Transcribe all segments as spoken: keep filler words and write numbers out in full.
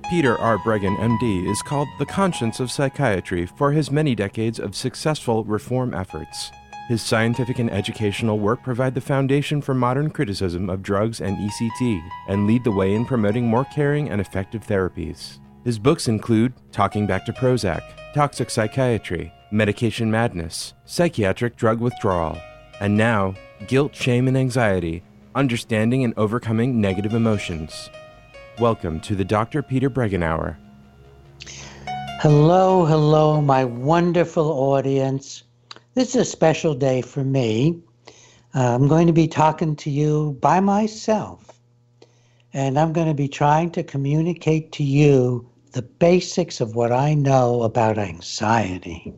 Peter R. Breggin, M D, is called the conscience of psychiatry for his many decades of successful reform efforts. His scientific and educational work provide the foundation for modern criticism of drugs and E C T, and lead the way in promoting more caring and effective therapies. His books include Talking Back to Prozac, Toxic Psychiatry, Medication Madness, Psychiatric Drug Withdrawal, and now, Guilt, Shame, and Anxiety, Understanding and Overcoming Negative Emotions. Welcome to the Doctor Peter Breggin Hour. Hello, hello, my wonderful audience. This is a special day for me. Uh, I'm going to be talking to you by myself, and I'm going to be trying to communicate to you the basics of what I know about anxiety.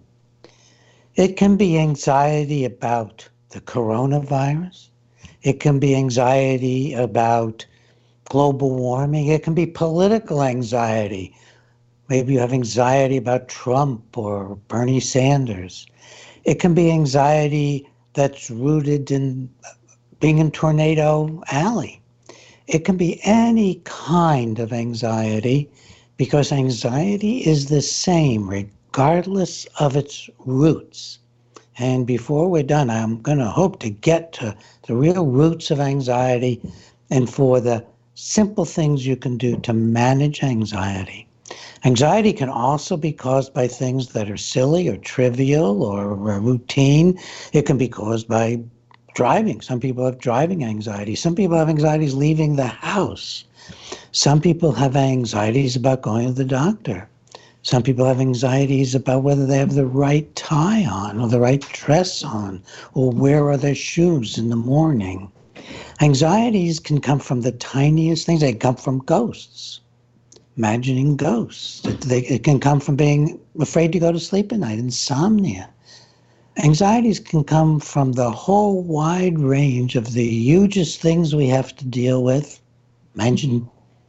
It can be anxiety about the coronavirus. It can be anxiety about global warming. It can be political anxiety. Maybe you have anxiety about Trump or Bernie Sanders. It can be anxiety that's rooted in being in Tornado Alley. It can be any kind of anxiety, because anxiety is the same regardless of its roots. And before we're done, I'm going to hope to get to the real roots of anxiety and for the simple things you can do to manage anxiety. Anxiety can also be caused by things that are silly or trivial or routine. It can be caused by driving. Some people have driving anxiety. Some people have anxieties leaving the house. Some people have anxieties about going to the doctor. Some people have anxieties about whether they have the right tie on or the right dress on, or where are their shoes in the morning. Anxieties can come from the tiniest things. They can come from ghosts, imagining ghosts. It, they, it can come from being afraid to go to sleep at night, insomnia. Anxieties can come from the whole wide range of the hugest things we have to deal with. Imagine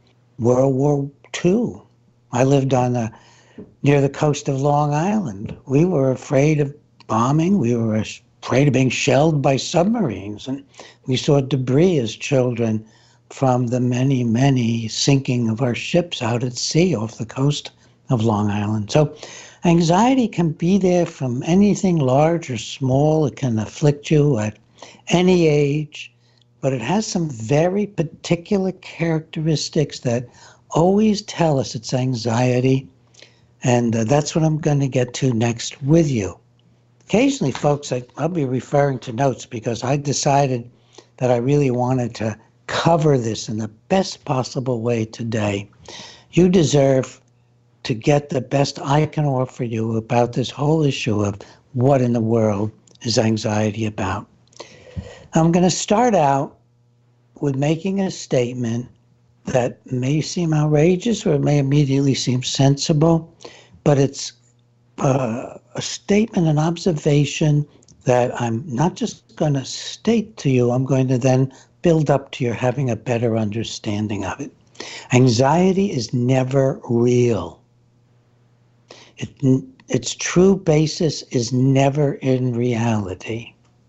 World War Two. I lived on the, near the coast of Long Island. We were afraid of bombing. We were afraid of being shelled by submarines. And we saw debris as children from the many, many sinking of our ships out at sea off the coast of Long Island. So anxiety can be there from anything large or small. It can afflict you at any age, but it has some very particular characteristics that always tell us it's anxiety. And uh, that's what I'm going to get to next with you. Occasionally, folks, I, I'll be referring to notes because I decided that I really wanted to cover this in the best possible way today. You deserve to get the best I can offer you about this whole issue of what in the world is anxiety about. I'm going to start out with making a statement that may seem outrageous or it may immediately seem sensible, but it's uh, a statement, an observation that I'm not just going to state to you, I'm going to then build up to your having a better understanding of it. Anxiety is never real. It, its true basis is never in reality.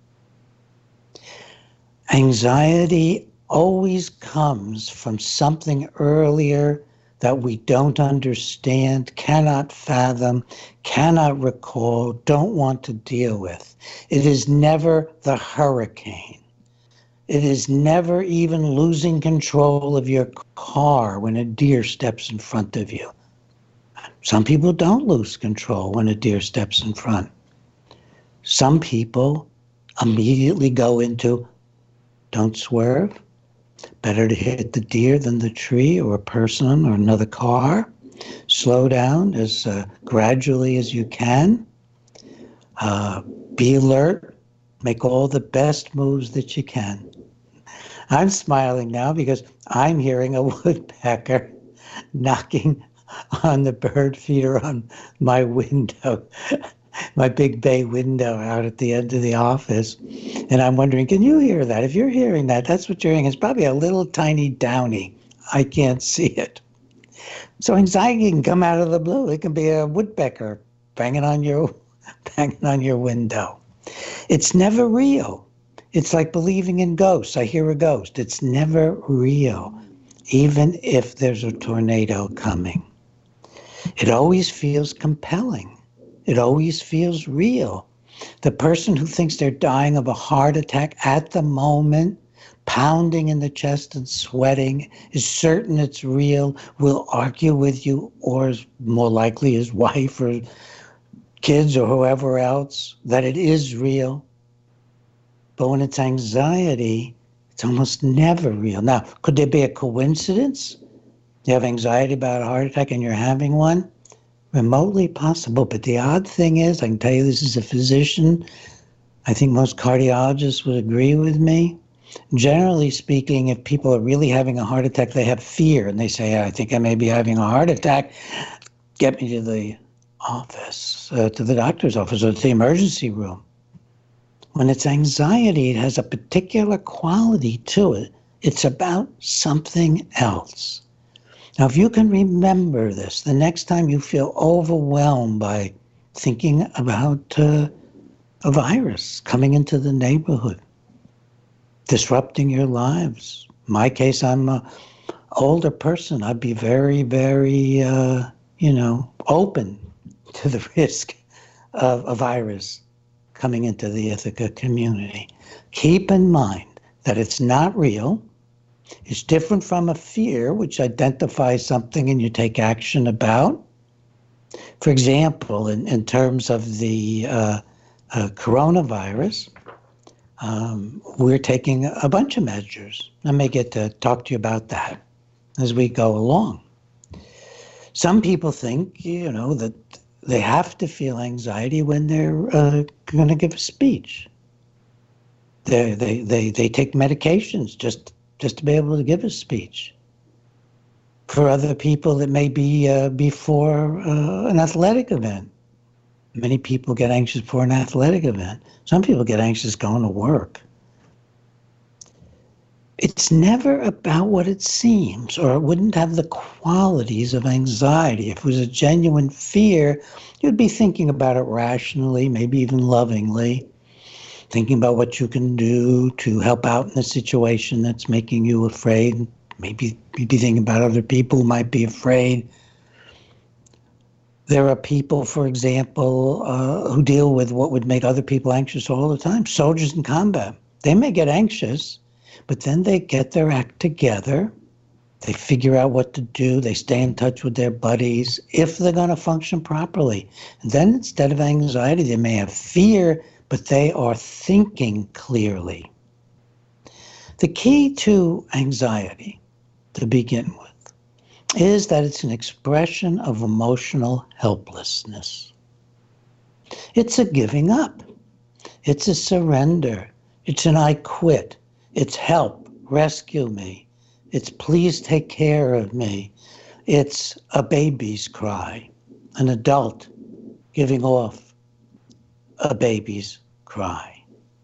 Anxiety always comes from something earlier that we don't understand, cannot fathom, cannot recall, don't want to deal with. It is never the hurricane. It is never even losing control of your car when a deer steps in front of you. Some people don't lose control when a deer steps in front. Some people immediately go into, don't swerve. Better to hit the deer than the tree or a person or another car. Slow down as uh, gradually as you can. Uh, be alert. Make all the best moves that you can. I'm smiling now because I'm hearing a woodpecker knocking on the bird feeder on my window, my big bay window out at the end of the office. And I'm wondering, can you hear that? If you're hearing that, that's what you're hearing. It's probably a little tiny downy. I can't see it. So anxiety can come out of the blue. It can be a woodpecker banging on your, banging on your window. It's never real. It's like believing in ghosts. I hear a ghost. It's never real. even if there's a tornado coming. It always feels compelling. It always feels real. The person who thinks they're dying of a heart attack at the moment, pounding in the chest and sweating, is certain it's real, will argue with you, or is more likely his wife or kids or whoever else, that it is real. But when it's anxiety, it's almost never real. Now, could there be a coincidence? You have anxiety about a heart attack and you're having one? Remotely possible. But the odd thing is, I can tell you this as a physician, I think most cardiologists would agree with me. Generally speaking, if people are really having a heart attack, they have fear and they say, I think I may be having a heart attack. Get me to the office, uh, to the doctor's office or to the emergency room. When it's anxiety, it has a particular quality to it. It's about something else. Now, if you can remember this, the next time you feel overwhelmed by thinking about uh, a virus coming into the neighborhood, disrupting your lives. In my case, I'm an older person. I'd be very, very, uh, you know, open to the risk of a virus coming into the Ithaca community. Keep in mind that it's not real. It's different from a fear, which identifies something and you take action about. For example, in, in terms of the uh, uh, coronavirus, um, we're taking a bunch of measures. I may get to talk to you about that as we go along. Some people think, you know, that they have to feel anxiety when they're uh, going to give a speech. They they they they take medications just just to be able to give a speech. For other people, it may be uh, before uh, an athletic event. Many people get anxious before an athletic event. Some people get anxious going to work. It's never about what it seems, or it wouldn't have the qualities of anxiety. If it was a genuine fear, you'd be thinking about it rationally, maybe even lovingly, thinking about what you can do to help out in a situation that's making you afraid. Maybe you'd be thinking about other people who might be afraid. There are people, for example, uh, who deal with what would make other people anxious all the time. Soldiers in combat. They may get anxious, but then they get their act together. They figure out what to do. They stay in touch with their buddies if they're going to function properly. And then instead of anxiety, they may have fear, but they are thinking clearly. The key to anxiety, to begin with, is that it's an expression of emotional helplessness. It's a giving up. It's a surrender. It's an I quit. It's help, rescue me. It's please take care of me. It's a baby's cry, an adult giving off a baby's cry.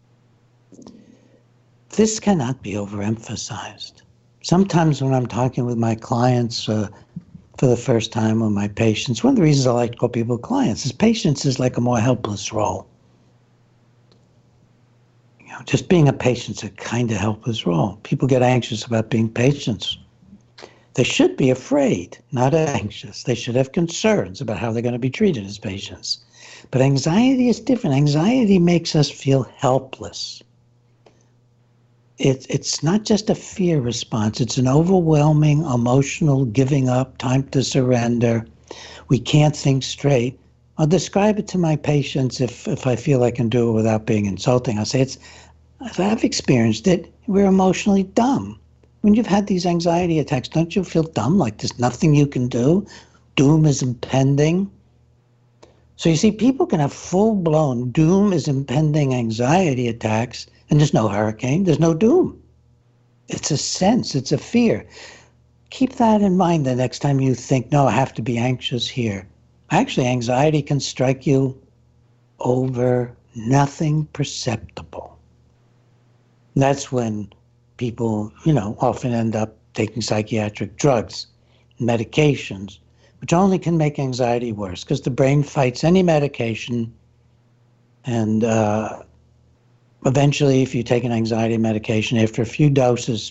This cannot be overemphasized. Sometimes when I'm talking with my clients uh, for the first time, or my patients, one of the reasons I like to call people clients is patients is like a more helpless role. You know, just being a patient's a kind of helpless role. People get anxious about being patients. They should be afraid, not anxious. They should have concerns about how they're going to be treated as patients. But anxiety is different. Anxiety makes us feel helpless. It, it's not just a fear response. It's an overwhelming, emotional giving up, time to surrender. We can't think straight. I'll describe it to my patients if, if I feel I can do it without being insulting. I'll say, it's, if I've experienced it, we're emotionally dumb. When you've had these anxiety attacks, don't you feel dumb, like there's nothing you can do? Doom is impending. So you see, people can have full-blown doom is impending anxiety attacks, and there's no hurricane, there's no doom. It's a sense, it's a fear. Keep that in mind the next time you think, no, I have to be anxious here. Actually, anxiety can strike you over nothing perceptible. That's when people, you know, often end up taking psychiatric drugs, medications, which only can make anxiety worse because the brain fights any medication. And uh, eventually, if you take an anxiety medication, after a few doses,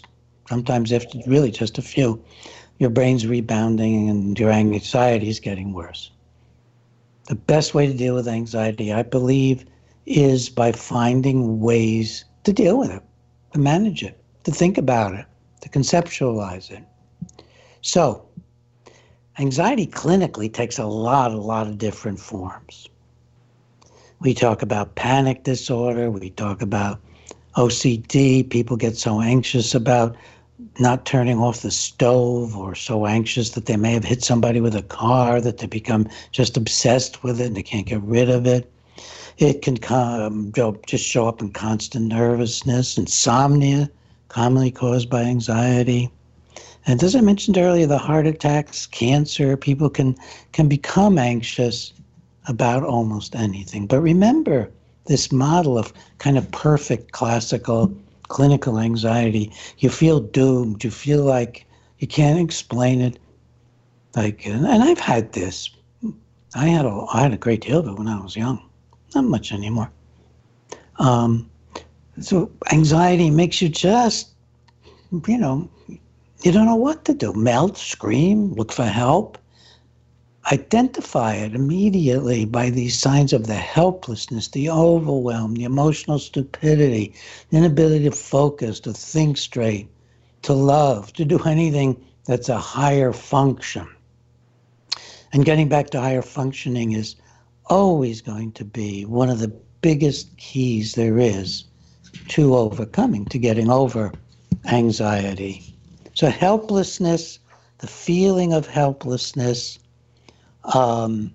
Sometimes after really just a few, your brain's rebounding and your anxiety is getting worse. The best way to deal with anxiety, I believe, is by finding ways to deal with it, to manage it, to think about it, to conceptualize it. So, anxiety clinically takes a lot, a lot of different forms. We talk about panic disorder, we talk about O C D, people get so anxious about not turning off the stove, or so anxious that they may have hit somebody with a car that they become just obsessed with it and they can't get rid of it. It can come, just show up in constant nervousness, insomnia, commonly caused by anxiety. And as I mentioned earlier, the heart attacks, cancer, people can, can become anxious about almost anything. But remember, this model of kind of perfect classical clinical anxiety, you feel doomed, you feel like you can't explain it. Like, and I've had this. I had a, I had a great deal of it when I was young. Not much anymore. Um, so anxiety makes you just, you know, you don't know what to do. Melt, scream, look for help. Identify it immediately by these signs of the helplessness, the overwhelm, the emotional stupidity, the inability to focus, to think straight, to love, to do anything that's a higher function. And getting back to higher functioning is always going to be one of the biggest keys there is to overcoming, to getting over anxiety. So helplessness, the feeling of helplessness, Um,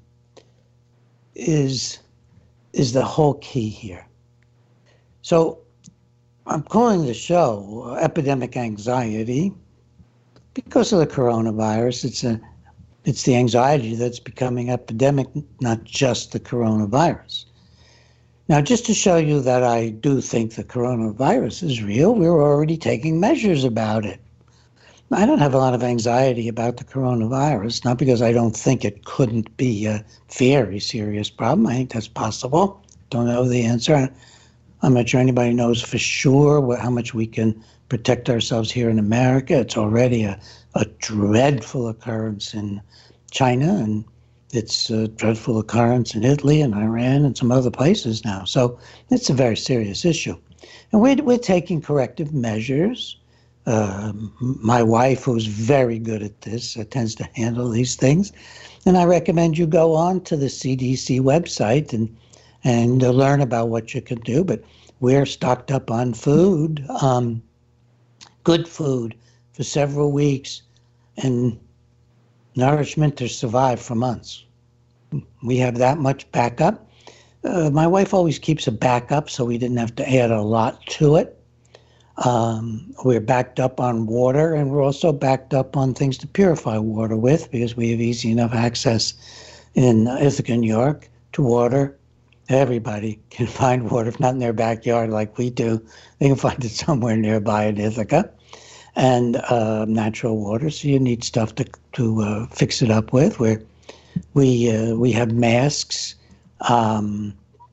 is is the whole key here. So I'm calling the show Epidemic Anxiety because of the coronavirus. It's a it's the anxiety that's becoming epidemic, not just the coronavirus. Now, just to show you that I do think the coronavirus is real, we're already taking measures about it. I don't have a lot of anxiety about the coronavirus, not because I don't think it couldn't be a very serious problem. I think that's possible. Don't know the answer. I'm not sure anybody knows for sure what, how much we can protect ourselves here in America. It's already a, a dreadful occurrence in China, and it's a dreadful occurrence in Italy and Iran and some other places now. So it's a very serious issue. And we're, we're taking corrective measures. Uh, my wife, who's very good at this, uh, tends to handle these things. And I recommend you go on to the C D C website and and uh, learn about what you can do. But we're stocked up on food, um, good food, for several weeks, and nourishment to survive for months. We have that much backup. Uh, my wife always keeps a backup, so we didn't have to add a lot to it. Um, we're backed up on water, and we're also backed up on things to purify water with, because we have easy enough access in Ithaca, New York, to water. Everybody can find water, if not in their backyard like we do. They can find it somewhere nearby in Ithaca, and uh, natural water. So you need stuff to to uh, fix it up with. Where we uh, we have masks. Um,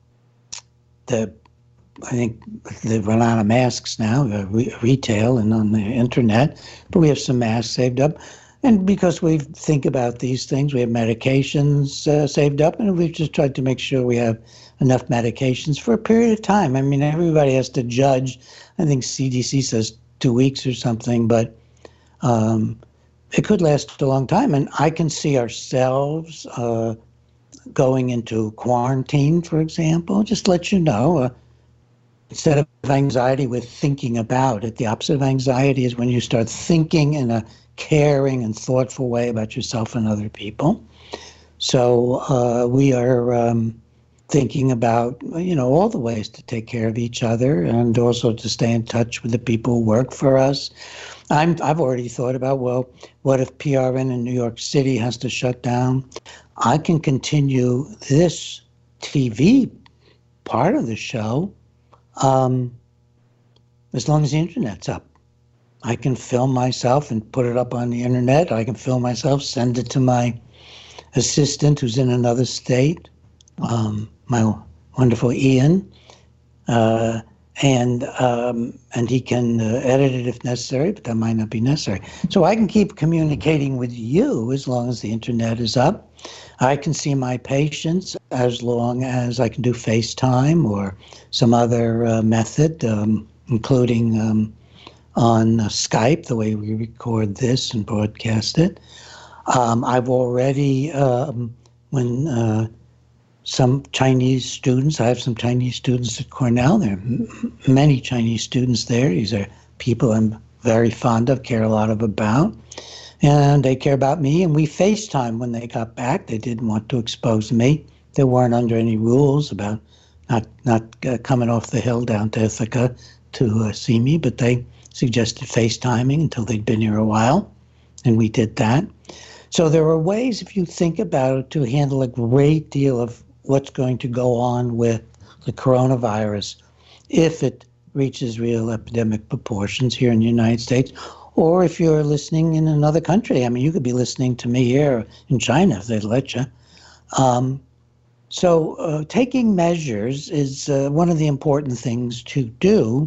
the I think they run out of masks now, uh, re- retail and on the internet, but we have some masks saved up. And because we think about these things, we have medications uh, saved up, and we've just tried to make sure we have enough medications for a period of time. I mean, everybody has to judge. I think C D C says two weeks or something, but um, it could last a long time. And I can see ourselves uh, going into quarantine, for example, just to let you know. Uh, Instead of anxiety, we're thinking about it. The opposite of anxiety is when you start thinking in a caring and thoughtful way about yourself and other people. So uh, we are um, thinking about, you know, all the ways to take care of each other, and also to stay in touch with the people who work for us. I'm, I've already thought about, well, what if P R N in New York City has to shut down? I can continue this T V part of the show Um, as long as the internet's up. I can film myself and put it up on the internet. I can film myself, send it to my assistant who's in another state, um, my wonderful Ian, uh, and um, and he can uh, edit it if necessary, but that might not be necessary. So I can keep communicating with you as long as the internet is up. I can see my patients as long as I can do FaceTime or some other uh, method, um, including um, on uh, Skype, the way we record this and broadcast it. Um, I've already, um, when uh, some Chinese students, I have some Chinese students at Cornell. There are m- many Chinese students there. These are people I'm very fond of, care a lot of about. And they care about me, and we FaceTime when they got back. They didn't want to expose me. They weren't under any rules about not not uh, coming off the hill down to Ithaca to uh, see me, but they suggested FaceTiming until they'd been here a while, and we did that. So there are ways, if you think about it, to handle a great deal of what's going to go on with the coronavirus if it reaches real epidemic proportions here in the United States, or if you're listening in another country. I mean, you could be listening to me here in China if they'd let you. Um, so uh, taking measures is uh, one of the important things to do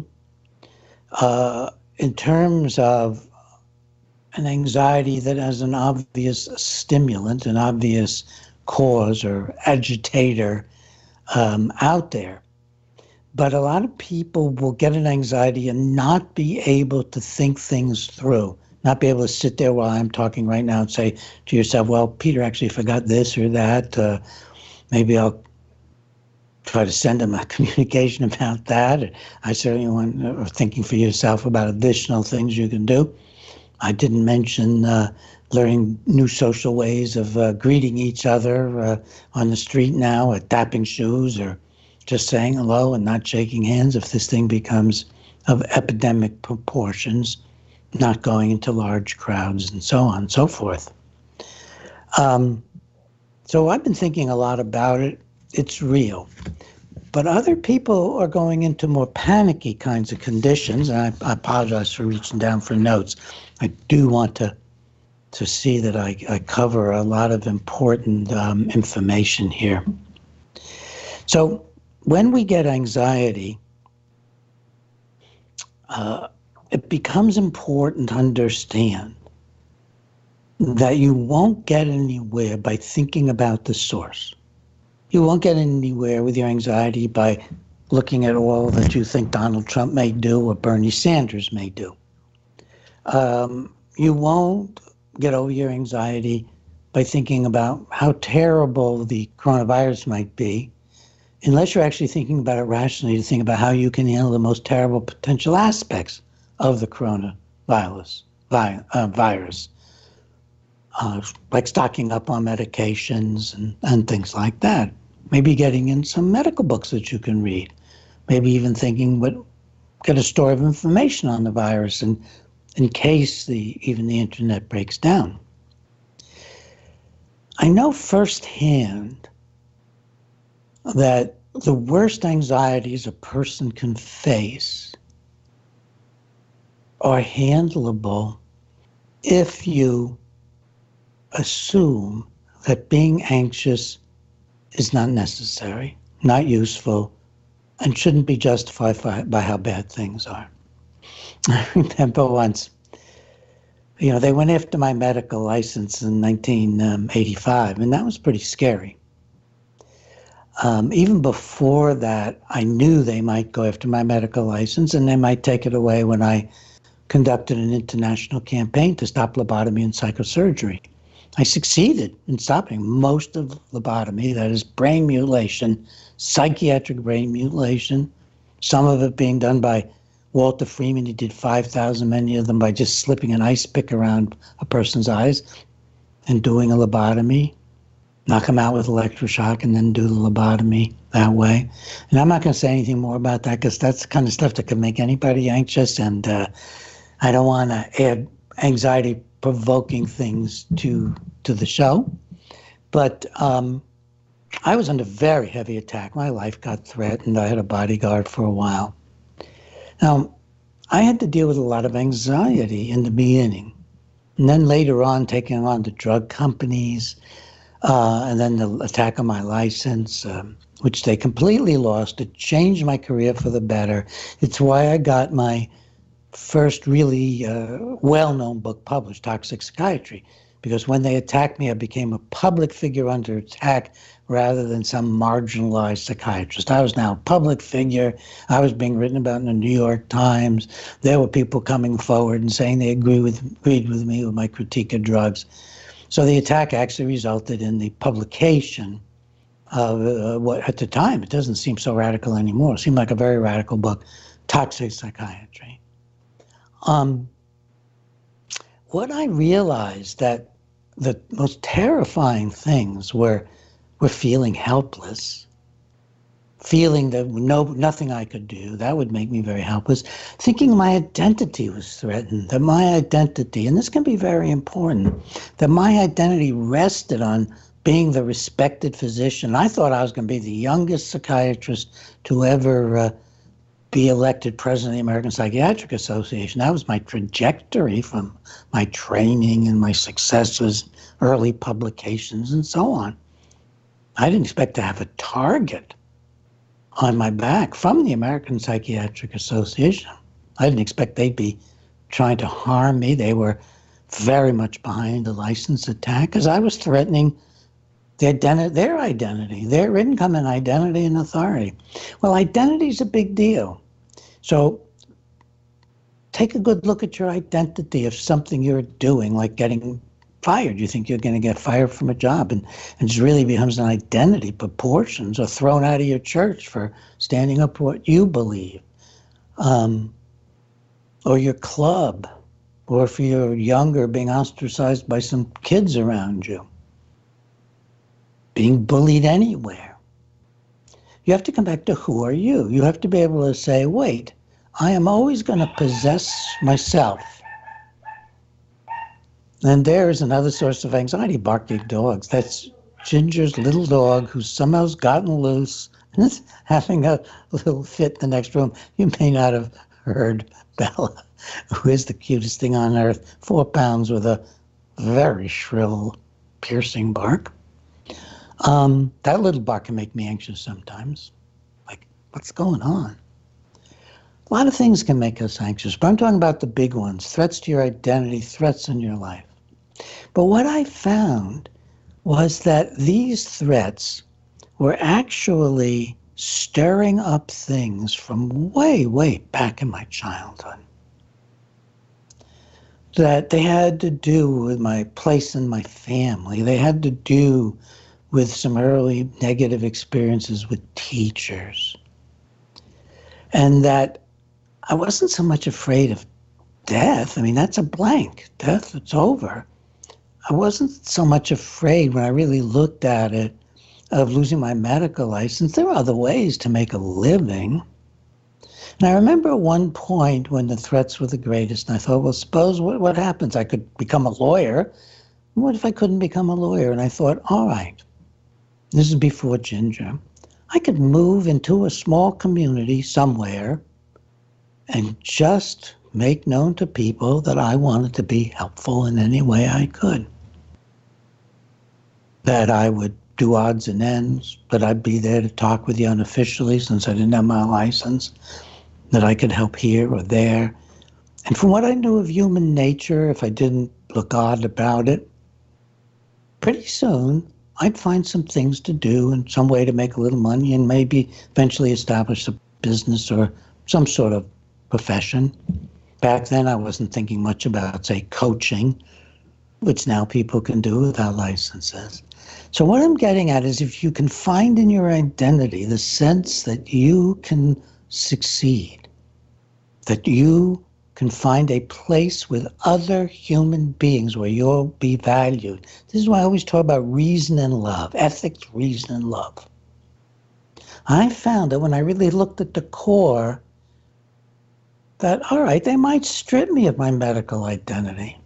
uh, in terms of an anxiety that has an obvious stimulant, an obvious cause or agitator um, out there. But a lot of people will get an anxiety and not be able to think things through, not be able to sit there while I'm talking right now and say to yourself, well, Peter actually forgot this or that. Uh, maybe I'll try to send him a communication about that. I certainly want uh, thinking for yourself about additional things you can do. I didn't mention uh, learning new social ways of uh, greeting each other uh, on the street now, or tapping shoes, or just saying hello and not shaking hands if this thing becomes of epidemic proportions, not going into large crowds and so on and so forth. Um, so I've been thinking a lot about it. It's real. But other people are going into more panicky kinds of conditions, and I, I apologize for reaching down for notes. I do want to to see that I, I cover a lot of important um, information here. So when we get anxiety, uh, it becomes important to understand that you won't get anywhere by thinking about the source. You won't get anywhere with your anxiety by looking at all that you think Donald Trump may do or Bernie Sanders may do. Um, you won't get over your anxiety by thinking about how terrible the coronavirus might be, unless you're actually thinking about it rationally, to think about how you can handle the most terrible potential aspects of the coronavirus, vi- uh, virus, uh, like stocking up on medications and, and things like that. Maybe getting in some medical books that you can read. Maybe even thinking, what, get a store of information on the virus and in case the even the internet breaks down. I know firsthand that the worst anxieties a person can face are handleable if you assume that being anxious is not necessary, not useful, and shouldn't be justified by how bad things are. I remember once, you know, they went after my medical license in nineteen eighty-five, and that was pretty scary. Um, even before that, I knew they might go after my medical license, and they might take it away when I conducted an international campaign to stop lobotomy and psychosurgery. I succeeded in stopping most of lobotomy, that is brain mutilation, psychiatric brain mutilation, some of it being done by Walter Freeman. He did five thousand, many of them by just slipping an ice pick around a person's eyes and doing a lobotomy, knock them out with electroshock and then do the lobotomy that way. And I'm not going to say anything more about that because that's the kind of stuff that can make anybody anxious, and uh, I don't want to add anxiety-provoking things to to the show. But um, I was under very heavy attack. My life got threatened. I had a bodyguard for a while. Now, I had to deal with a lot of anxiety in the beginning. And then later on, taking on the drug companies, uh, and then the attack on my license, um, which they completely lost. It changed my career for the better. It's why I got my first really uh, well-known book published, Toxic Psychiatry, because when they attacked me, I became a public figure under attack rather than some marginalized psychiatrist. I was now a public figure. I was being written about in the New York Times. There were people coming forward and saying they agree with, agreed with me with my critique of drugs. So the attack actually resulted in the publication of uh, what, at the time, it doesn't seem so radical anymore. It seemed like a very radical book, Toxic Psychiatry. Um, what I realized that the most terrifying things were were feeling helpless, feeling that no nothing I could do. That would make me very helpless. Thinking my identity was threatened, that my identity, and this can be very important, that my identity rested on being the respected physician. I thought I was going to be the youngest psychiatrist to ever uh, be elected president of the American Psychiatric Association. That was my trajectory from my training and my successes, early publications, and so on. I didn't expect to have a target on my back from the American Psychiatric Association. I didn't expect they'd be trying to harm me. They were very much behind the license attack because I was threatening the identi- their identity, their income and identity and authority. Well, identity is a big deal. So take a good look at your identity of something you're doing, like getting fired. You think you're going to get fired from a job, and, and it really becomes an identity proportions, or thrown out of your church for standing up for what you believe, um, or your club, or if you're younger, being ostracized by some kids around you, being bullied anywhere. You have to come back to who are you? You have to be able to say, wait, I am always going to possess myself. And there's another source of anxiety, barking dogs. That's Ginger's little dog who somehow's gotten loose and is having a little fit in the next room. You may not have heard Bella, who is the cutest thing on earth, four pounds with a very shrill, piercing bark. Um, that little bark can make me anxious sometimes. Like, what's going on? A lot of things can make us anxious, but I'm talking about the big ones, threats to your identity, threats in your life. But what I found was that these threats were actually stirring up things from way, way back in my childhood. That they had to do with my place in my family. They had to do with some early negative experiences with teachers. And that I wasn't so much afraid of death. I mean, that's a blank. Death, it's over. I wasn't so much afraid when I really looked at it of losing my medical license. There were other ways to make a living. And I remember at one point when the threats were the greatest, and I thought, well, suppose what, what happens? I could become a lawyer. What if I couldn't become a lawyer? And I thought, all right, this is before Ginger. I could move into a small community somewhere and just make known to people that I wanted to be helpful in any way I could. That I would do odds and ends, that I'd be there to talk with you unofficially since I didn't have my license, that I could help here or there. And from what I knew of human nature, if I didn't look odd about it, pretty soon I'd find some things to do and some way to make a little money and maybe eventually establish a business or some sort of profession. Back then I wasn't thinking much about, say, coaching, which now people can do without licenses. So what I'm getting at is if you can find in your identity the sense that you can succeed, that you can find a place with other human beings where you'll be valued. This is why I always talk about reason and love, ethics, reason, and love. I found that when I really looked at the core, that, all right, they might strip me of my medical identity.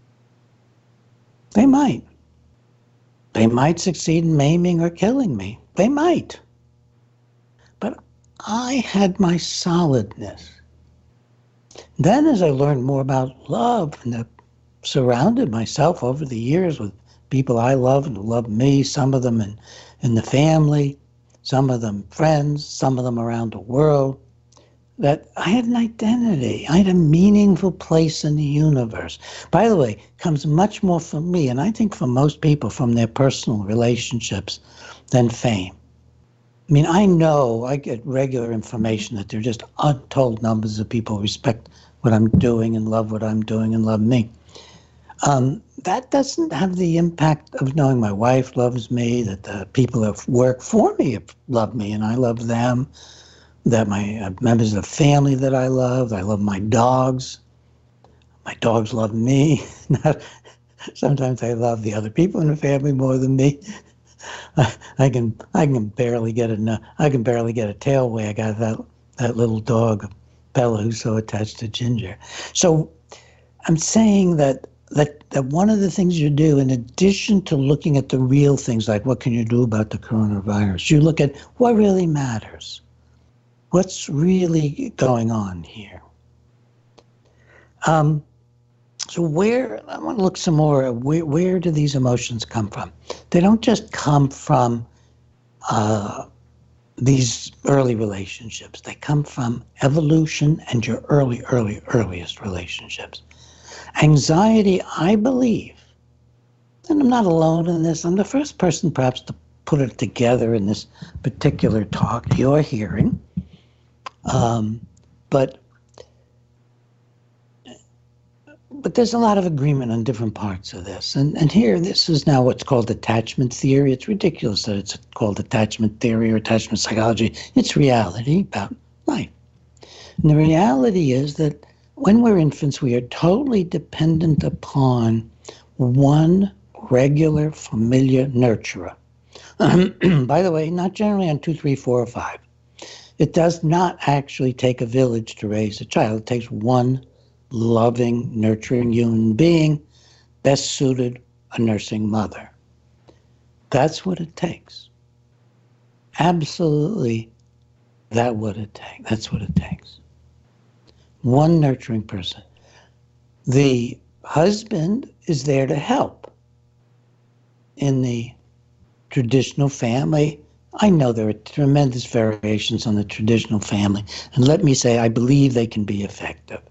They might. They might succeed in maiming or killing me. They might. But I had my solidness. Then as I learned more about love and I surrounded myself over the years with people I love and who love me, some of them in, in the family, some of them friends, some of them around the world, that I had an identity. I had a meaningful place in the universe. By the way, it comes much more from me, and I think for most people, from their personal relationships than fame. I mean, I know I get regular information that there are just untold numbers of people who respect what I'm doing and love what I'm doing and love me. Um, that doesn't have the impact of knowing my wife loves me, that the people that work for me love me and I love them, that my uh, members of the family that I love, I love my dogs. My dogs love me. Sometimes I love the other people in the family more than me. I, I can I can barely get a I can barely get a tail wag out of that that little dog, Bella, who's so attached to Ginger. So I'm saying that that that one of the things you do, in addition to looking at the real things like what can you do about the coronavirus, you look at what really matters. What's really going on here? Um, so where, I want to look some more at where, where do these emotions come from? They don't just come from uh, these early relationships. They come from evolution and your early, early, earliest relationships. Anxiety, I believe, and I'm not alone in this, I'm the first person perhaps to put it together in this particular talk you're hearing. Um, but but there's a lot of agreement on different parts of this. And, and here, this is now what's called attachment theory. It's ridiculous that it's called attachment theory or attachment psychology. It's reality about life. And the reality is that when we're infants, we are totally dependent upon one regular, familiar nurturer. By the way, not generally on two, three, four, or five. It does not actually take a village to raise a child. It takes one loving, nurturing human being, best suited, a nursing mother. That's what it takes. Absolutely, that's what it takes. That's what it takes. One nurturing person. The husband is there to help. In the traditional family, I know there are tremendous variations on the traditional family, and let me say, I believe they can be effective.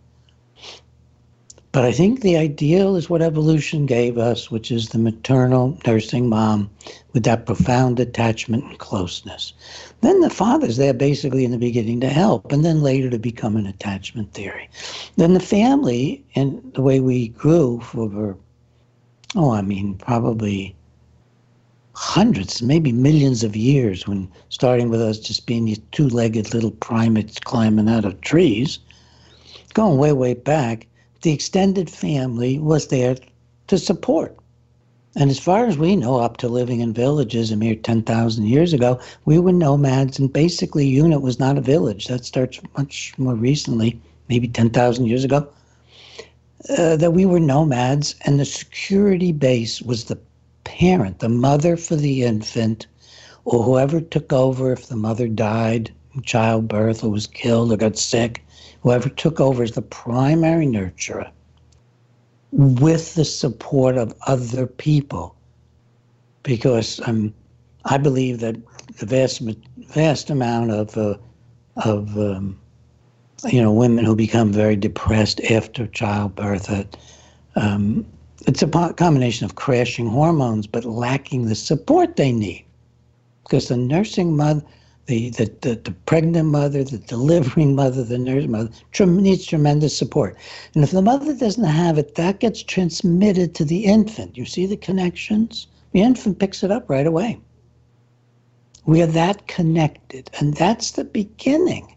But I think the ideal is what evolution gave us, which is the maternal nursing mom with that profound attachment and closeness. Then the father's there basically in the beginning to help, and then later to become an attachment theory. Then the family, and the way we grew for, oh, I mean, probably hundreds, maybe millions of years, when starting with us just being these two-legged little primates climbing out of trees, going way, way back, the extended family was there to support. And as far as we know, up to living in villages a mere ten thousand years ago, we were nomads, and basically a unit was not a village. That starts much more recently, maybe ten thousand years ago, uh, that we were nomads, and the security base was the parent, the mother for the infant, or whoever took over if the mother died in childbirth or was killed or got sick. Whoever took over as the primary nurturer with the support of other people. Because um, I believe that the vast vast amount of, uh, of um, you know, women who become very depressed after childbirth, that um, it's a combination of crashing hormones but lacking the support they need. Because the nursing mother, The, the, the, the pregnant mother, the delivering mother, the nurse mother, trem- needs tremendous support. And if the mother doesn't have it, that gets transmitted to the infant. You see the connections? The infant picks it up right away. We are that connected. And that's the beginning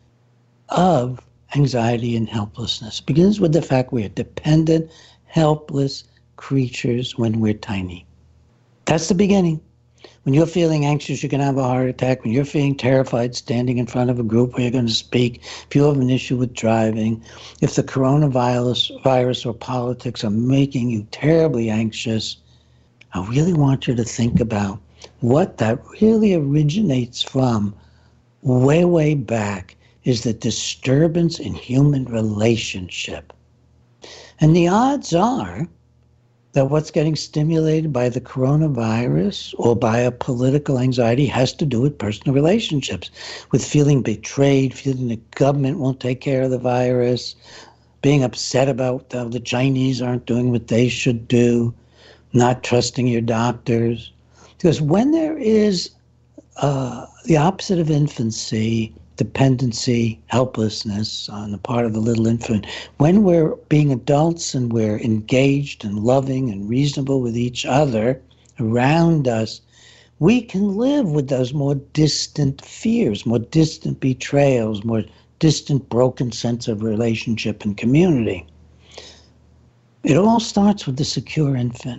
of anxiety and helplessness. It begins with the fact we are dependent, helpless creatures when we're tiny. That's the beginning. When you're feeling anxious, you can have a heart attack. When you're feeling terrified, standing in front of a group where you're going to speak, if you have an issue with driving, if the coronavirus virus or politics are making you terribly anxious, I really want you to think about what that really originates from way, way back is the disturbance in human relationship. And the odds are that what's getting stimulated by the coronavirus or by a political anxiety has to do with personal relationships, with feeling betrayed, feeling the government won't take care of the virus, being upset about how the Chinese aren't doing what they should do, not trusting your doctors. Because when there is uh, the opposite of infancy, dependency, helplessness on the part of the little infant, when we're being adults and we're engaged and loving and reasonable with each other around us, we can live with those more distant fears, more distant betrayals, more distant broken sense of relationship and community. It all starts with the secure infant.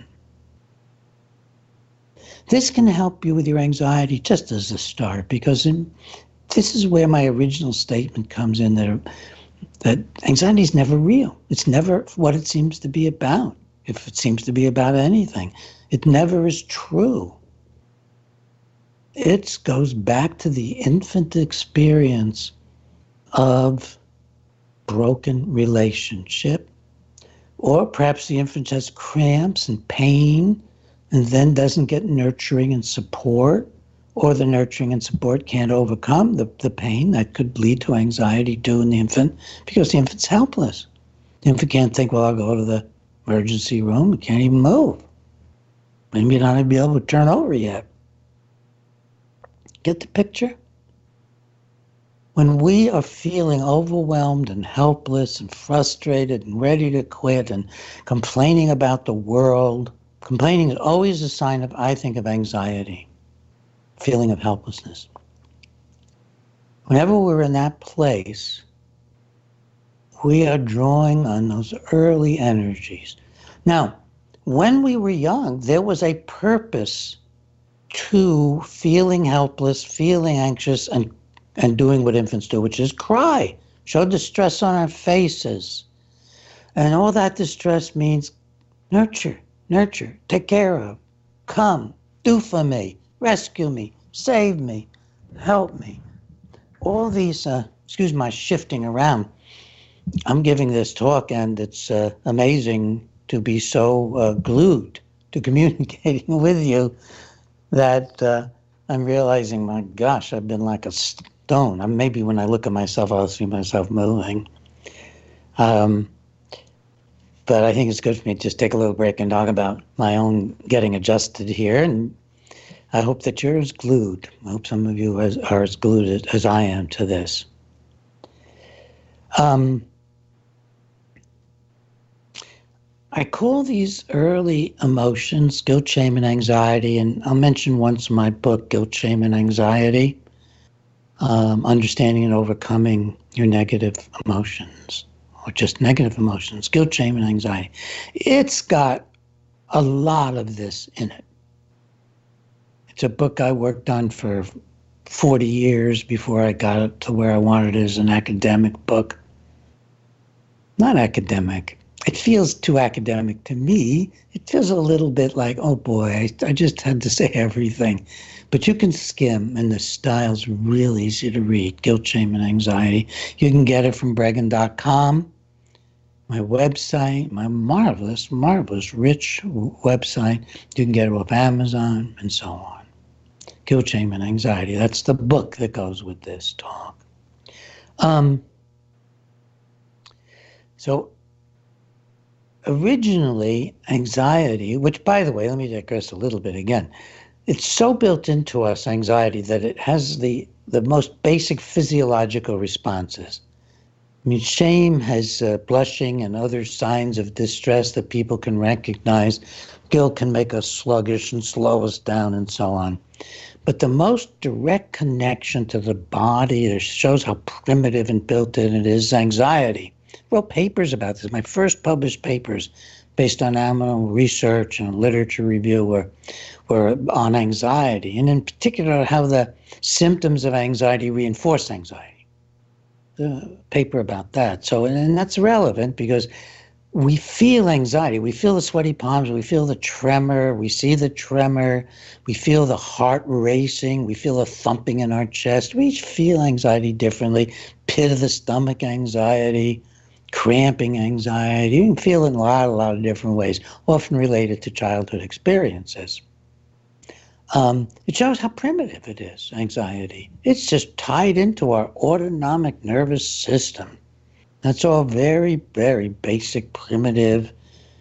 This can help you with your anxiety just as a start, because in this is where my original statement comes in, that, that anxiety is never real. It's never what it seems to be about, if it seems to be about anything. It never is true. It goes back to the infant experience of broken relationship, or perhaps the infant has cramps and pain and then doesn't get nurturing and support, or the nurturing and support can't overcome the, the pain that could lead to anxiety too in the infant, because the infant's helpless. The infant can't think, well, I'll go to the emergency room. It can't even move. Maybe not even be able to turn over yet. Get the picture? When we are feeling overwhelmed and helpless and frustrated and ready to quit and complaining about the world, complaining is always a sign of, I think, of anxiety. Feeling of helplessness. Whenever we're in that place, we are drawing on those early energies. Now, when we were young, there was a purpose to feeling helpless, feeling anxious, and, and doing what infants do, which is cry, show distress on our faces. And all that distress means nurture, nurture, take care of, come, do for me. Rescue me, save me, help me. All these, uh, excuse my shifting around. I'm giving this talk, and it's uh, amazing to be so uh, glued to communicating with you that uh, I'm realizing, my gosh, I've been like a stone. I'm, maybe when I look at myself, I'll see myself moving. Um, but I think it's good for me to just take a little break and talk about my own getting adjusted here, and I hope that you're as glued. I hope some of you are as glued as I am to this. Um, I call these early emotions guilt, shame, and anxiety, and I'll mention once in my book, Guilt, Shame, and Anxiety, um, Understanding and Overcoming Your Negative Emotions, or just negative emotions, guilt, shame, and anxiety. It's got a lot of this in it. It's a book I worked on for forty years before I got it to where I wanted it as an academic book. Not academic. It feels too academic to me. It feels a little bit like, oh boy, I, I just had to say everything. But you can skim, and the style's real easy to read. Guilt, Shame, and Anxiety. You can get it from Bregan dot com, my website, my marvelous, marvelous, rich website. You can get it off Amazon, and so on. Guilt, Shame, and Anxiety. That's the book that goes with this talk. Um, so originally, anxiety, which, by the way, let me digress a little bit again. It's so built into us, anxiety, that it has the, the most basic physiological responses. I mean, shame has uh, blushing and other signs of distress that people can recognize. Guilt can make us sluggish and slow us down and so on. But the most direct connection to the body that shows how primitive and built-in it is, anxiety. I wrote papers about this. My first published papers, based on animal research and literature review, were, were on anxiety, and in particular how the symptoms of anxiety reinforce anxiety. The paper about that. So, and that's relevant because we feel anxiety. We feel the sweaty palms. We feel the tremor. We see the tremor. We feel the heart racing. We feel a thumping in our chest. We each feel anxiety differently. Pit of the stomach anxiety, cramping anxiety. You can feel it in a lot, a lot of different ways, often related to childhood experiences. Um, it shows how primitive it is, anxiety. It's just tied into our autonomic nervous system. That's all very, very basic, primitive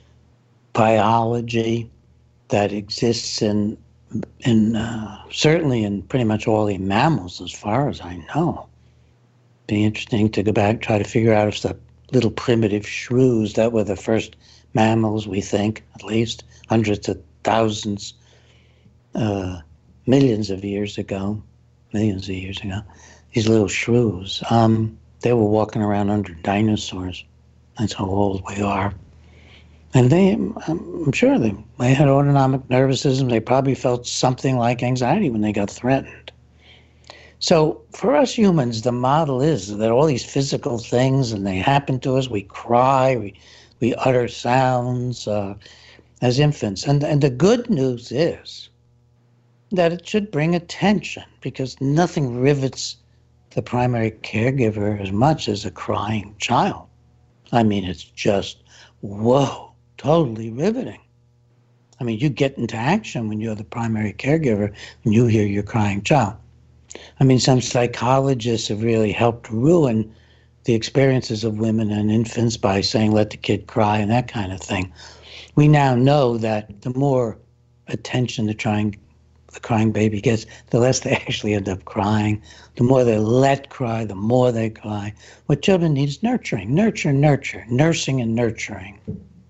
biology that exists in, in uh, certainly in pretty much all the mammals, as far as I know. Be interesting to go back, try to figure out if the little primitive shrews that were the first mammals, we think, at least hundreds of thousands Uh, millions of years ago, millions of years ago, these little shrews, um, they were walking around under dinosaurs. That's how old we are. And they, I'm sure they, they had autonomic nervous system. They probably felt something like anxiety when they got threatened. So for us humans, the model is that all these physical things, and they happen to us, we cry, we, we utter sounds uh, as infants. And, and the good news is that it should bring attention, because nothing rivets the primary caregiver as much as a crying child. I mean, it's just, whoa, totally riveting. I mean, you get into action when you're the primary caregiver and you hear your crying child. I mean, some psychologists have really helped ruin the experiences of women and infants by saying, let the kid cry and that kind of thing. We now know that the more attention the trying the crying baby gets, the less they actually end up crying. The more they let cry, the more they cry. What children need is nurturing, nurture, nurture, nursing and nurturing.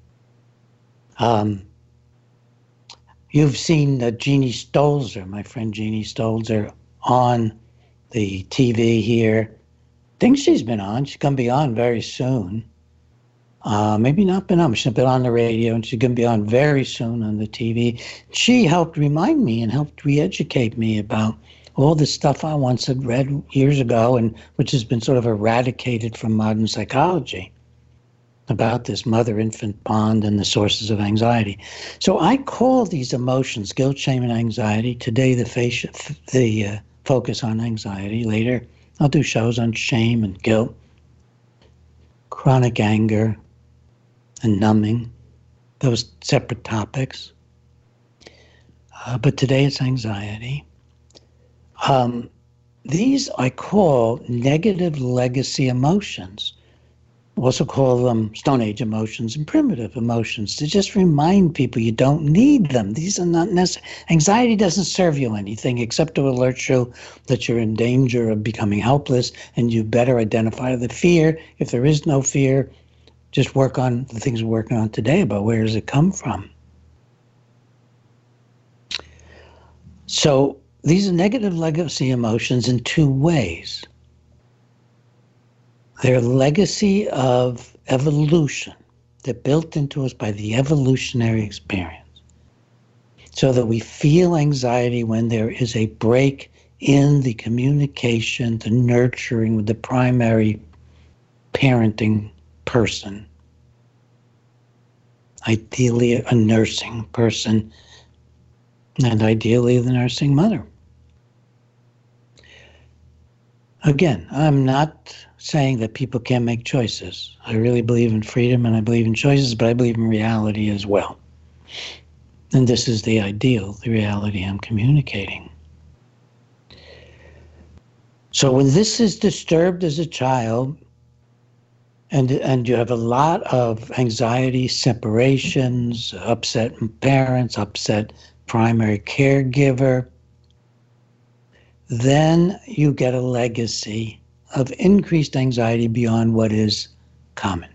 Um, you've seen uh, Jeannie Stolzer, my friend Jeannie Stolzer, on the T V here. I think she's been on. She's going to be on very soon. Uh, maybe not been on, she's been on the radio, and she's going to be on very soon on the T V. She helped remind me and helped re-educate me about all the stuff I once had read years ago, and which has been sort of eradicated from modern psychology, about this mother-infant bond and the sources of anxiety. So I call these emotions, guilt, shame, and anxiety. Today, the, face, the uh, focus on anxiety. Later, I'll do shows on shame and guilt, chronic anger, and numbing, those separate topics. Uh, but today it's anxiety. Um, these I call negative legacy emotions. Also call them Stone Age emotions and primitive emotions, to just remind people you don't need them. These are not necessary. Anxiety doesn't serve you anything except to alert you that you're in danger of becoming helpless, and you better identify the fear. If there is no fear, just work on the things we're working on today about where does it come from. So these are negative legacy emotions in two ways. They're legacy of evolution. They're built into us by the evolutionary experience, so that we feel anxiety when there is a break in the communication, the nurturing with the primary parenting person, ideally a nursing person, and ideally the nursing mother. Again, I'm not saying that people can't make choices. I really believe in freedom and I believe in choices, but I believe in reality as well. And this is the ideal, the reality I'm communicating. So when this is disturbed as a child, and and you have a lot of anxiety, separations, upset parents, upset primary caregiver, then you get a legacy of increased anxiety beyond what is common.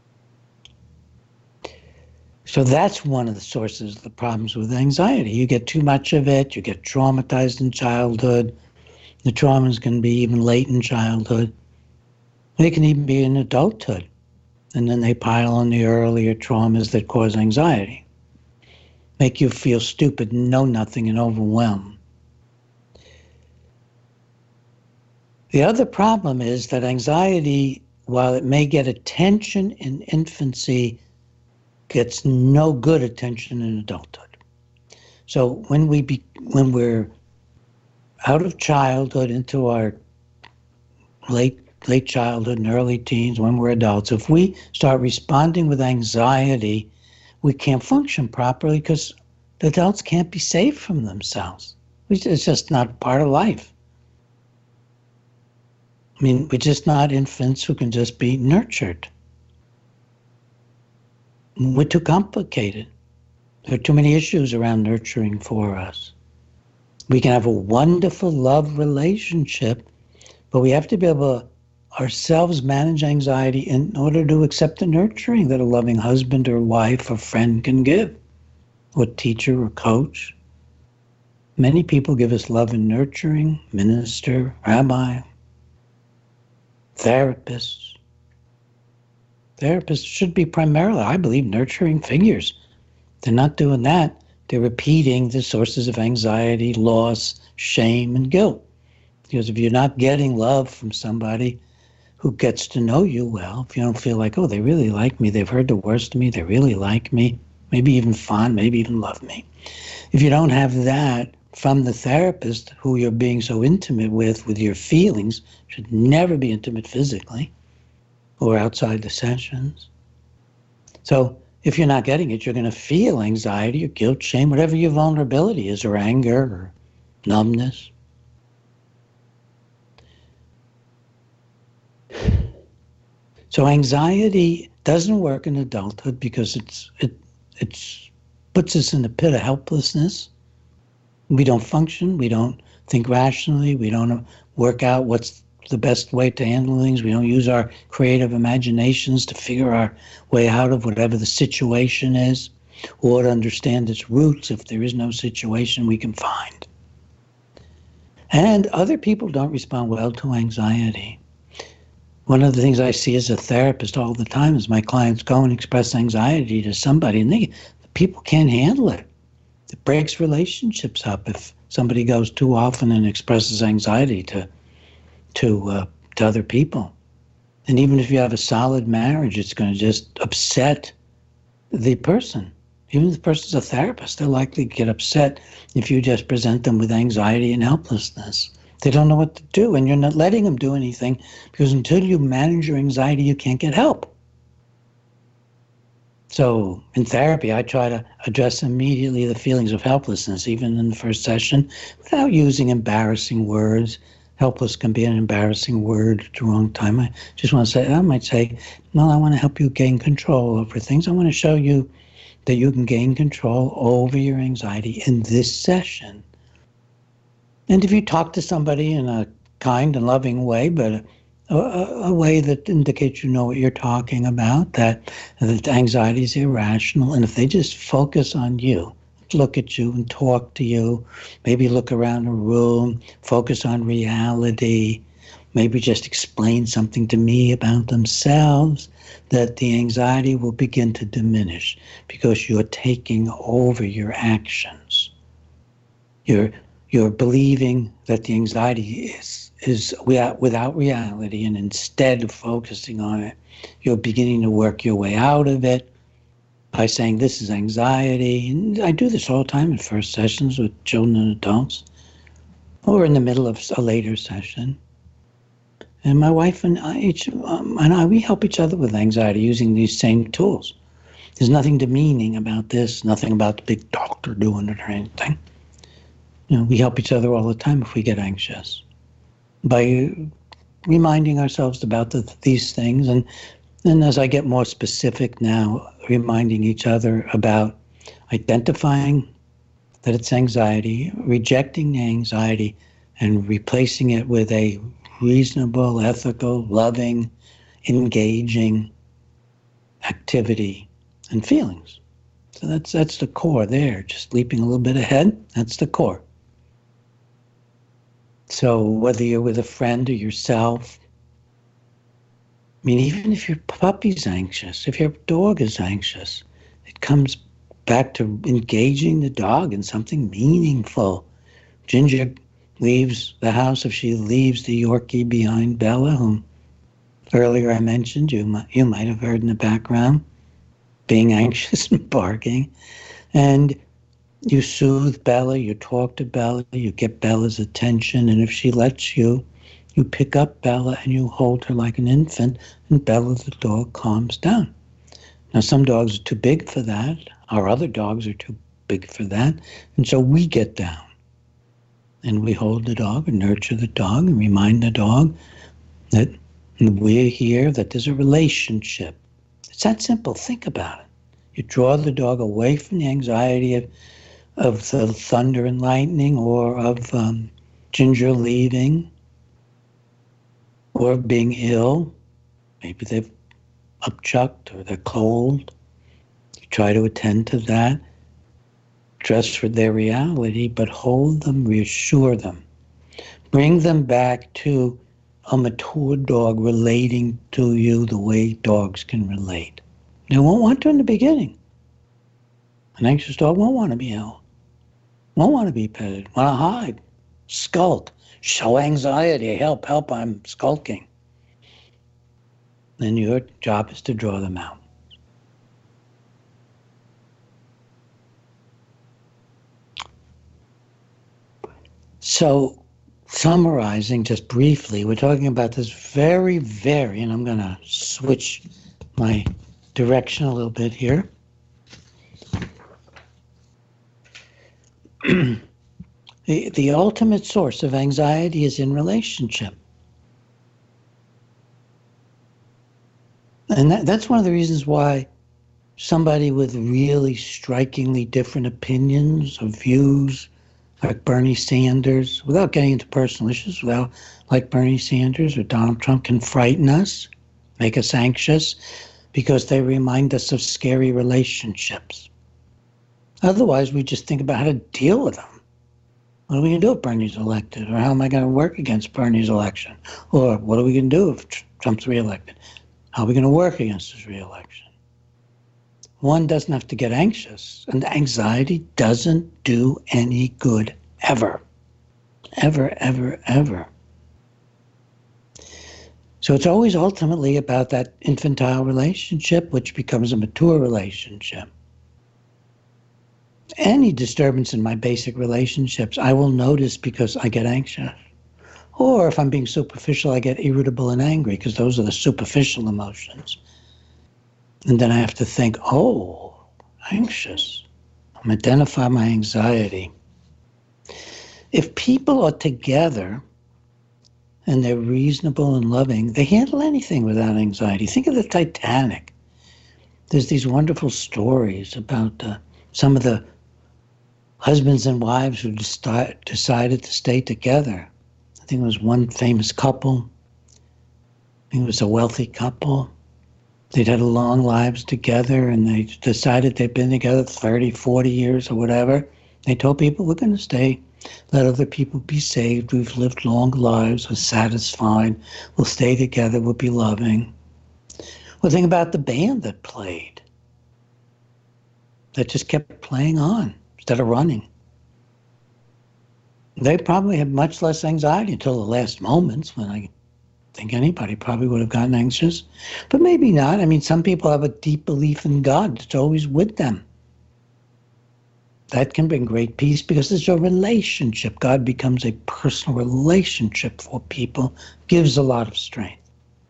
So that's one of the sources of the problems with anxiety. You get too much of it, you get traumatized in childhood. The traumas can be even late in childhood. They can even be in adulthood. And then they pile on the earlier traumas that cause anxiety, make you feel stupid, know nothing, and overwhelmed. The other problem is that anxiety, while it may get attention in infancy, gets no good attention in adulthood. So when we be, when we're out of childhood into our late late childhood and early teens, when we're adults, if we start responding with anxiety, we can't function properly because adults can't be saved from themselves. It's just not part of life. I mean, we're just not infants who can just be nurtured. We're too complicated. There are too many issues around nurturing for us. We can have a wonderful love relationship, but we have to be able to ourselves manage anxiety in order to accept the nurturing that a loving husband or wife or friend can give, or teacher or coach. Many people give us love and nurturing, minister, rabbi, therapists. Therapists should be primarily, I believe, nurturing figures. They're not doing that. They're repeating the sources of anxiety, loss, shame, and guilt. Because if you're not getting love from somebody who gets to know you well, if you don't feel like, oh, they really like me, they've heard the worst of me, they really like me, maybe even fond, maybe even love me. If you don't have that from the therapist who you're being so intimate with, with your feelings, should never be intimate physically or outside the sessions. So if you're not getting it, you're going to feel anxiety or guilt, shame, whatever your vulnerability is, or anger or numbness. So anxiety doesn't work in adulthood because it's it it's puts us in a pit of helplessness. We don't function. We don't think rationally. We don't work out what's the best way to handle things. We don't use our creative imaginations to figure our way out of whatever the situation is, or to understand its roots if there is no situation we can find. And other people don't respond well to anxiety. One of the things I see as a therapist all the time is my clients go and express anxiety to somebody, and they, the people can't handle it. It breaks relationships up if somebody goes too often and expresses anxiety to to uh, to other people. And even if you have a solid marriage, it's going to just upset the person. Even if the person's a therapist, they're likely to get upset if you just present them with anxiety and helplessness. They don't know what to do, and you're not letting them do anything, because until you manage your anxiety, you can't get help. So in therapy, I try to address immediately the feelings of helplessness, even in the first session, without using embarrassing words. Helpless can be an embarrassing word at the wrong time. I just want to say, I might say, well, I want to help you gain control over things. I want to show you that you can gain control over your anxiety in this session. And if you talk to somebody in a kind and loving way, but a, a, a way that indicates you know what you're talking about, that, that anxiety is irrational, and if they just focus on you, look at you and talk to you, maybe look around a room, focus on reality, maybe just explain something to me about themselves, that the anxiety will begin to diminish because you're taking over your actions. You're you're believing that the anxiety is is without, without reality, and instead of focusing on it, you're beginning to work your way out of it by saying, this is anxiety. And I do this all the time in first sessions with children and adults, or in the middle of a later session. And my wife and I, each, um, and I, we help each other with anxiety using these same tools. There's nothing demeaning about this, nothing about the big doctor doing it or anything. You know, we help each other all the time if we get anxious, by reminding ourselves about the, these things. And then as I get more specific now, reminding each other about identifying that it's anxiety, rejecting the anxiety, and replacing it with a reasonable, ethical, loving, engaging activity and feelings. So that's that's the core there, just leaping a little bit ahead, that's the core. So whether you're with a friend or yourself, I mean, even if your puppy's anxious, if your dog is anxious, it comes back to engaging the dog in something meaningful. Ginger leaves the house if she leaves the Yorkie behind Bella, whom earlier I mentioned, you might, you might have heard in the background, being anxious and barking. And you soothe Bella, you talk to Bella, you get Bella's attention, and if she lets you, You pick up Bella and you hold her like an infant, and Bella the dog calms down. Now, some dogs are too big for that. Our other dogs are too big for that. And so we get down and we hold the dog and nurture the dog and remind the dog that we're here, that there's a relationship. It's that simple. Think about it. You draw the dog away from the anxiety of, of the thunder and lightning, or of um, Ginger leaving, or of being ill. Maybe they've upchucked or they're cold. You try to attend to that, dress for their reality, but hold them, reassure them. Bring them back to a mature dog relating to you the way dogs can relate. They won't want to in the beginning. An anxious dog won't want to be ill, won't want to be petted, want to hide, skulk, show anxiety, help, help, I'm skulking. Then your job is to draw them out. So, summarizing just briefly, we're talking about this very, very, and I'm going to switch my direction a little bit here. the, the ultimate source of anxiety is in relationship. And that, that's one of the reasons why somebody with really strikingly different opinions or views, like Bernie Sanders, without getting into personal issues, without, like Bernie Sanders or Donald Trump, can frighten us, make us anxious, because they remind us of scary relationships. Otherwise, we just think about how to deal with them. What are we going to do if Bernie's elected? Or how am I going to work against Bernie's election? Or what are we going to do if Trump's reelected? How are we going to work against his reelection? One doesn't have to get anxious, and anxiety doesn't do any good, ever. Ever, ever, ever. So it's always ultimately about that infantile relationship, which becomes a mature relationship. Any disturbance in my basic relationships, I will notice because I get anxious. Or if I'm being superficial, I get irritable and angry, because those are the superficial emotions. And then I have to think, oh, anxious. I'm identifying my anxiety. If people are together and they're reasonable and loving, they handle anything without anxiety. Think of the Titanic. There's these wonderful stories about uh, some of the husbands and wives who deci- decided to stay together. I think it was one famous couple. I think it was a wealthy couple. They'd had long lives together, and they decided they'd been together thirty, forty years or whatever. They told people, we're going to stay. Let other people be saved. We've lived long lives. We're satisfied. We'll stay together. We'll be loving. Well, think about the band that played. That just kept playing on instead of running. They probably had much less anxiety until the last moments, when I think anybody probably would have gotten anxious. But maybe not. I mean, some people have a deep belief in God that's always with them. That can bring great peace because it's a relationship. God becomes a personal relationship for people, gives a lot of strength.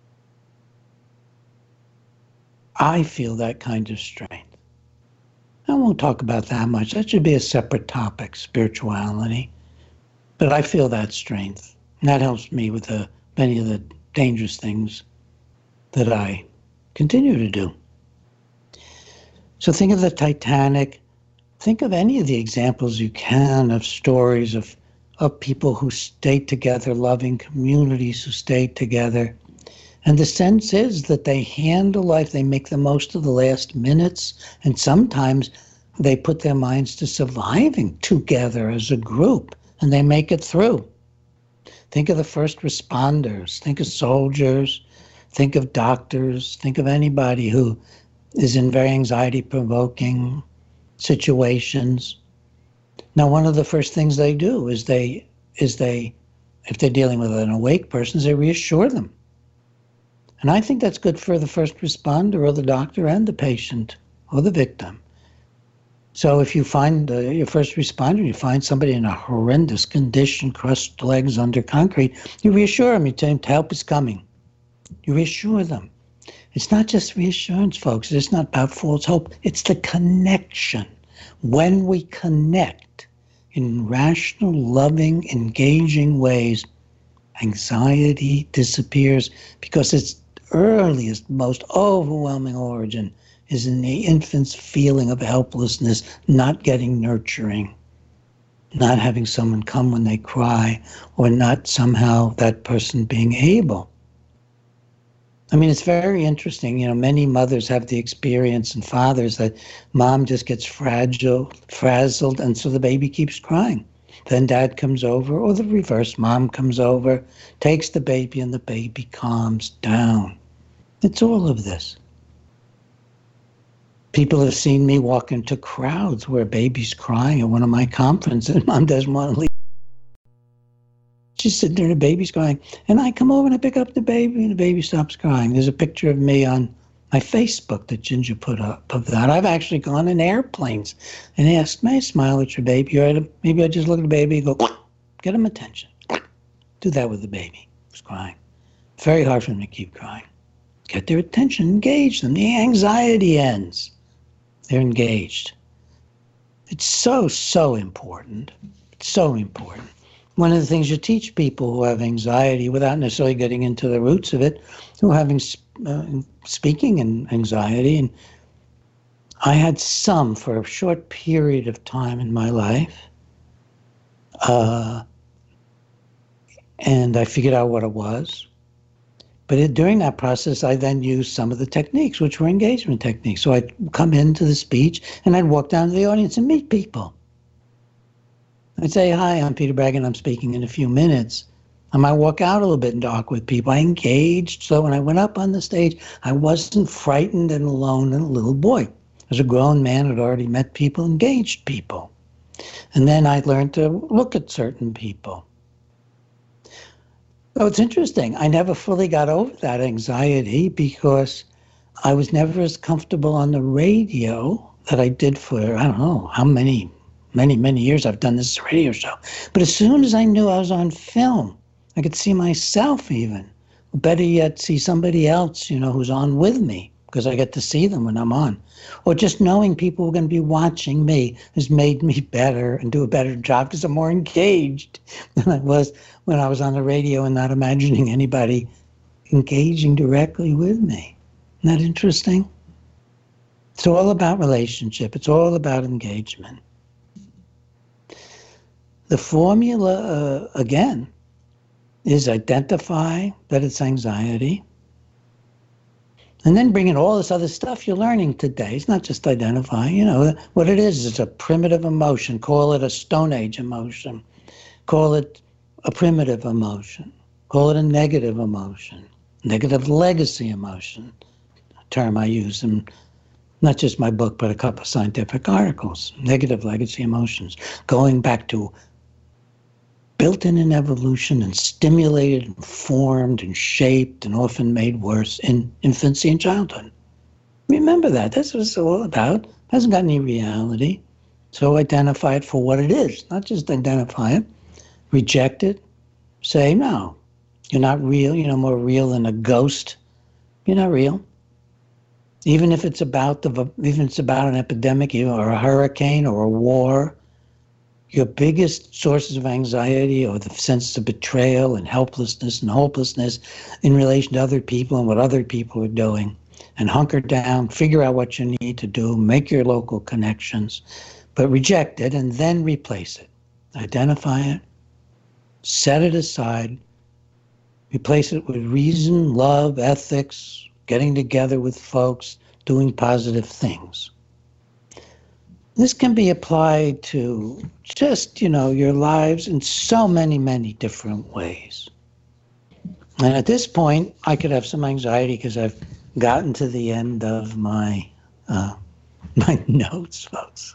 I feel that kind of strength. I won't talk about that much. That should be a separate topic, spirituality. But I feel that strength. And that helps me with the, many of the dangerous things that I continue to do. So think of the Titanic. Think of any of the examples you can of stories of, of people who stayed together, loving communities who stayed together. And the sense is that they handle life, they make the most of the last minutes, and sometimes they put their minds to surviving together as a group, and they make it through. Think of the first responders, think of soldiers, think of doctors, think of anybody who is in very anxiety-provoking situations. Now, one of the first things they do is they, is they, if they're dealing with an awake person, is they reassure them. And I think that's good for the first responder or the doctor and the patient or the victim. So if you find uh, your first responder, you find somebody in a horrendous condition, crushed legs under concrete, you reassure them. You tell them help is coming. You reassure them. It's not just reassurance, folks. It's not about false hope. It's the connection. When we connect in rational, loving, engaging ways, anxiety disappears because its earliest, most overwhelming origin is in the infant's feeling of helplessness, not getting nurturing, not having someone come when they cry, or not somehow that person being able. I mean, it's very interesting. You know, many mothers have the experience, and fathers, that mom just gets fragile, frazzled, and so the baby keeps crying. Then dad comes over, or the reverse, mom comes over, takes the baby, and the baby calms down. It's all of this. People have seen me walk into crowds where a baby's crying at one of my conferences, and mom doesn't want to leave. She's sitting there, the baby's crying, and I come over and I pick up the baby, and the baby stops crying. There's a picture of me on my Facebook that Ginger put up of that. I've actually gone in airplanes and asked, may I smile at your baby? Or maybe I just look at the baby and go, get him attention. Do that with the baby who's crying. It's very hard for them to keep crying. Get their attention, engage them. The anxiety ends. They're engaged. It's so, so important. It's so important. One of the things you teach people who have anxiety, without necessarily getting into the roots of it, who are having uh, speaking and anxiety, and I had some for a short period of time in my life, uh, and I figured out what it was. But it, during that process, I then used some of the techniques, which were engagement techniques. So I'd come into the speech, and I'd walk down to the audience and meet people. I'd say, hi, I'm Peter Bragg, and I'm speaking in a few minutes. I might walk out a little bit and talk with people. I engaged, so when I went up on the stage, I wasn't frightened and alone and a little boy. As a grown man, I'd already met people, engaged people. And then I learned to look at certain people. So it's interesting. I never fully got over that anxiety because I was never as comfortable on the radio that I did for, I don't know, how many Many, many years I've done this radio show. But as soon as I knew I was on film, I could see myself even. Better yet, see somebody else, you know, who's on with me, because I get to see them when I'm on. Or just knowing people are going to be watching me has made me better and do a better job because I'm more engaged than I was when I was on the radio and not imagining anybody engaging directly with me. Isn't that interesting? It's all about relationship. It's all about engagement. The formula, uh, again, is identify that it's anxiety, and then bring in all this other stuff you're learning today. It's not just identifying. You know, what it is is a primitive emotion. Call it a Stone Age emotion. Call it a primitive emotion. Call it a negative emotion. Negative legacy emotion, a term I use in not just my book, but a couple of scientific articles. Negative legacy emotions, going back to built in in evolution and stimulated and formed and shaped and often made worse in infancy and childhood. Remember that. That's what it's all about. It hasn't got any reality. So identify it for what it is, not just identify it, reject it, say, no, you're not real. You're no more real than a ghost. You're not real. Even if it's about the, even if it's about an epidemic or a hurricane or a war, your biggest sources of anxiety or the sense of betrayal and helplessness and hopelessness in relation to other people and what other people are doing. And hunker down, figure out what you need to do, make your local connections, but reject it and then replace it. Identify it, set it aside, replace it with reason, love, ethics, getting together with folks, doing positive things. This can be applied to just, you know, your lives in so many, many different ways. And at this point, I could have some anxiety because I've gotten to the end of my uh, my notes, folks.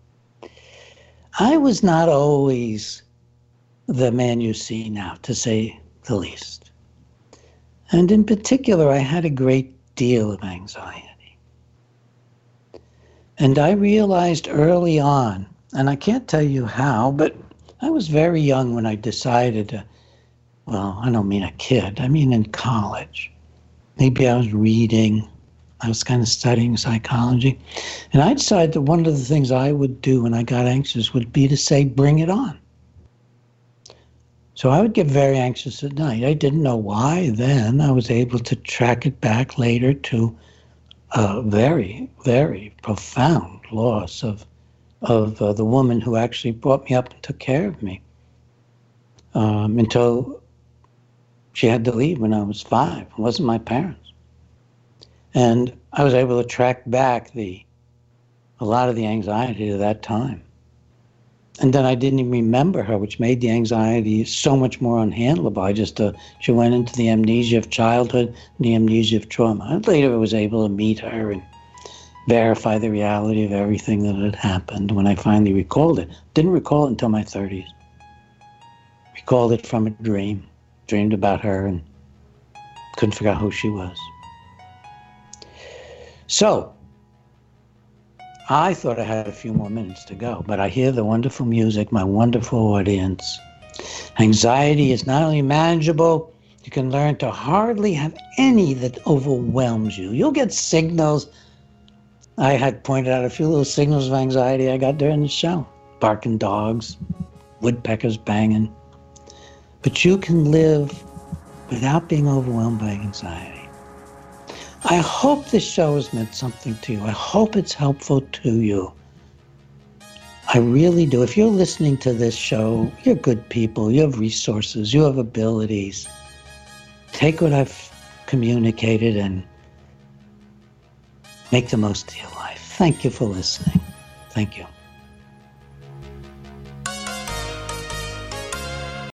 I was not always the man you see now, to say the least. And in particular, I had a great deal of anxiety. And I realized early on, and I can't tell you how, but I was very young when I decided to, well, I don't mean a kid, I mean in college. Maybe I was reading, I was kind of studying psychology, and I decided that one of the things I would do when I got anxious would be to say, bring it on. So I would get very anxious at night. I didn't know why then. I was able to track it back later to a very, very profound loss of of uh, the woman who actually brought me up and took care of me um, until she had to leave when I was five. It wasn't my parents. And I was able to track back the a lot of the anxiety to that time. And then I didn't even remember her, which made the anxiety so much more unhandleable. I just, uh, she went into the amnesia of childhood, the amnesia of trauma. And later I was able to meet her and verify the reality of everything that had happened when I finally recalled it. Didn't recall it until my thirties. Recalled it from a dream. Dreamed about her and couldn't figure out who she was. So, I thought I had a few more minutes to go, but I hear the wonderful music, my wonderful audience. Anxiety is not only manageable, you can learn to hardly have any that overwhelms you. You'll get signals. I had pointed out a few little signals of anxiety I got during the show. Barking dogs, woodpeckers banging. But you can live without being overwhelmed by anxiety. I hope this show has meant something to you. I hope it's helpful to you. I really do. If you're listening to this show, you're good people. You have resources. You have abilities. Take what I've communicated and make the most of your life. Thank you for listening. Thank you.